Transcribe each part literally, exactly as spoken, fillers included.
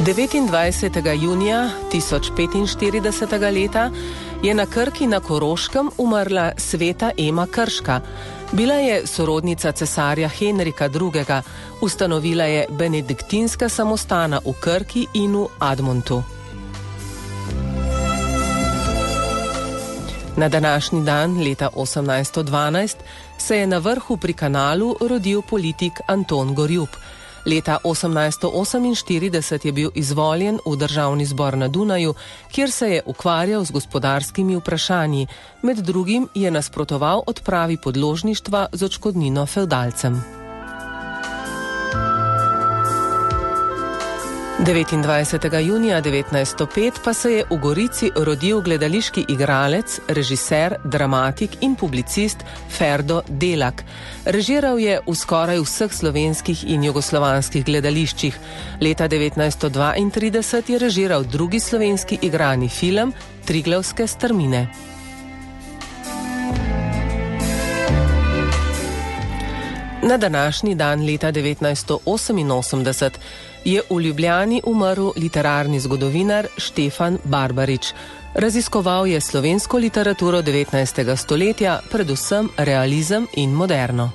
devetindvajsetega junija tisoč petinštiridesetega leta je na Krki na Koroškem umrla sveta Ema Krška. Bila je sorodnica cesarja Henrika drugega, ustanovila je benediktinska samostana v Krki in v Admontu. Na današnji dan, leta osemnajststo dvanajst, se je na vrhu pri Kanalu rodil politik Anton Gorjup. Leta osemnajststo oseminštirideset je bil izvoljen v državni zbor na Dunaju, kjer se je ukvarjal z gospodarskimi vprašanji. Med drugim je nasprotoval odpravi podložništva z odškodnino fevdalcem. devetindvajsetega junija devetnajststo pet pa se je v Gorici rodil gledališki igralec, režiser, dramatik in publicist Ferdo Delak. Režiral je v skoraj vseh slovenskih in jugoslovanskih gledališčih. Leta devetnajststo dvaintrideset je režiral drugi slovenski igrani film Triglavske strmine. Na današnji dan leta devetnajststo oseminosemdeset je v Ljubljani umrl literarni zgodovinar Štefan Barbarič. Raziskoval je slovensko literaturo devetnajstega stoletja, predvsem realizem in moderno.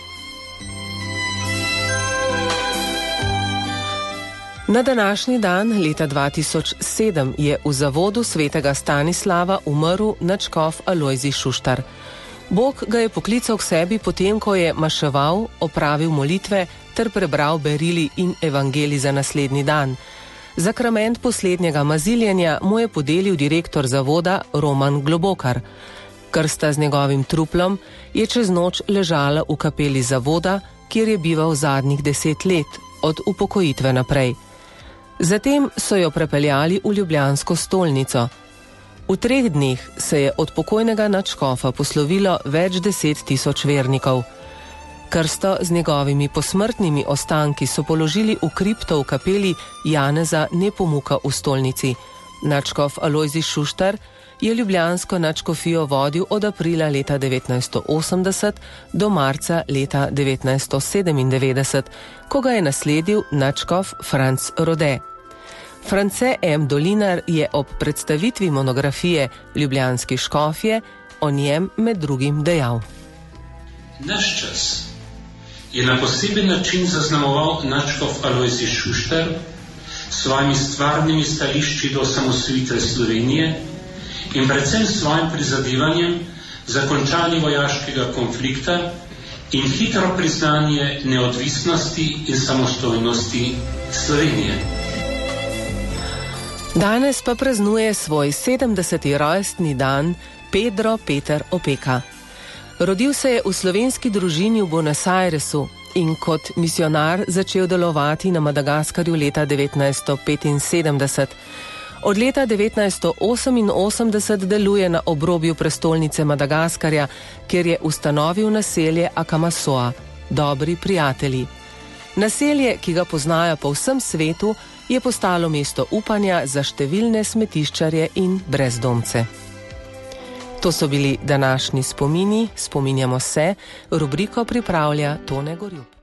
Na današnji dan leta dva tisoč sedem je v zavodu svetega Stanislava umrl nadškof Alojzij Šuštar. Bog ga je poklical k sebi potem, ko je maševal, opravil molitve ter prebral berili in evangelij za naslednji dan. Zakrament poslednjega maziljenja mu je podelil direktor zavoda Roman Globokar. Krsta z njegovim truplom je čez noč ležala v kapeli zavoda, kjer je bival zadnjih deset let, od upokojitve naprej. Zatem so jo prepeljali v ljubljansko stolnico. V treh dneh se je od pokojnega nadškofa poslovilo več deset tisoč vernikov. Krsto z njegovimi posmrtnimi ostanki so položili v kripto v kapeli Janeza Nepomuka v stolnici. Nadškof Alojzij Šuštar je ljubljansko nadškofijo vodil od aprila leta devetnajststo osemdeset do marca leta devetnajststo sedemindevetdeset, ko ga je nasledil nadškof Franc Rode. France M. Dolinar je ob predstavitvi monografije Ljubljanski škofje o njem med drugim dejal. Naš čas je na poseben način zaznamoval nadškof Alojzij Šuštar s svojimi stvarnimi stališči do osamosvojitve Slovenije in predvsem svojim prizadevanjem za končanje vojaškega konflikta in hitro priznanje neodvisnosti in samostojnosti Slovenije. Danes pa praznuje svoj sedemdeseti rojstni dan Pedro Peter Opeka. Rodil se je v slovenski družini v Buenos Airesu in kot misionar začel delovati na Madagaskarju leta devetnajststo petinsedemdeset. Od leta devetnajststo oseminosemdeset deluje na obrobju prestolnice Madagaskarja, kjer je ustanovil naselje Akamasoa, dobri prijatelji. Naselje, ki ga poznajo po vsem svetu, je postalo mesto upanja za številne smetiščarje in brezdomce. To so bili današnji spomini, spominjamo se, rubriko pripravlja Tone Gorjup.